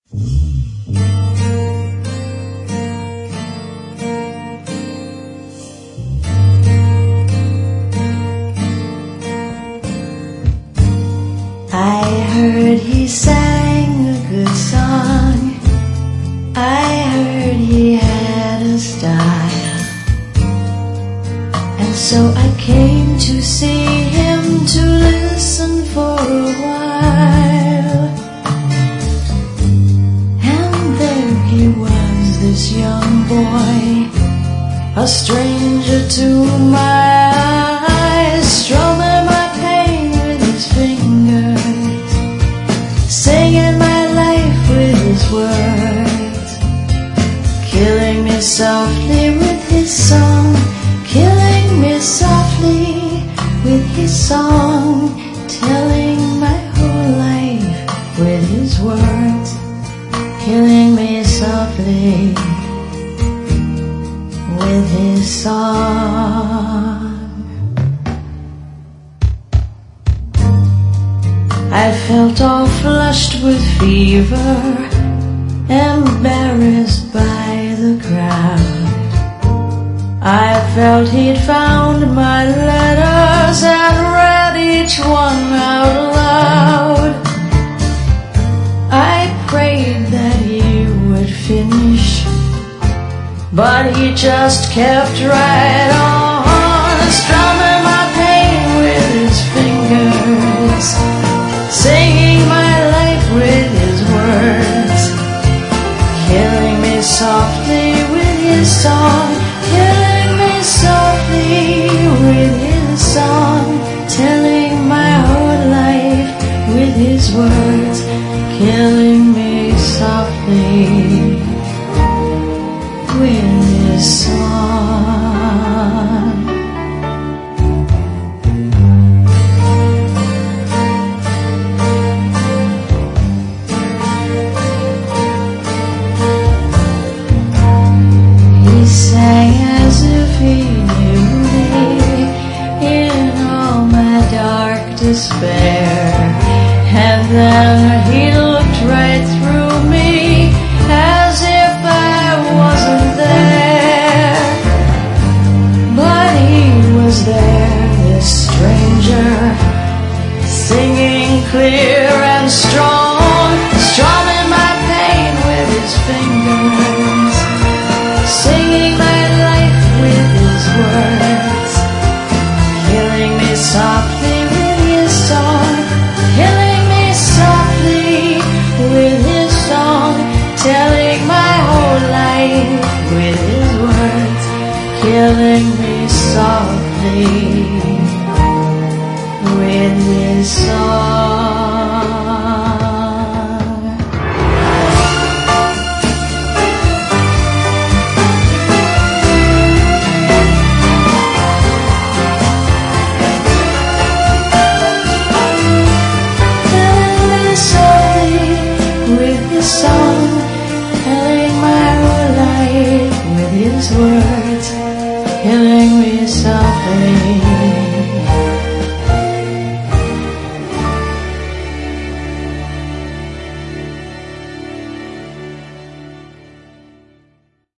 I heard he sang a good song. I heard he had a style, and so I came to see him, to listen for a while. And there he was, this young boy, a stranger to my eyes, strumming my pain with his fingers, singing my life with his words, killing me softly with his song, killing me softly with his song, telling my whole life with his words, killing me softly with his song. I felt all flushed with fever, embarrassed by the crowd. I felt he'd found my letters and read each one out loud. I prayed that he would finish, but he just kept right on, strumming my pain with his fingers, singing my life with his words, killing me softly with his song, killing me softly with his song, telling my whole life with his words, killing me softly with his song. He sang as if he knew me in all my dark despair, and then he looked right through me as if I wasn't there. But he was there, this stranger, singing clear and strong, strumming my pain with his fingers, singing my life with his words, killing me softly with his song, killing me softly with his song, telling my whole life with his words, killing me softly with his song. Song, telling my whole life with his words, killing me softly.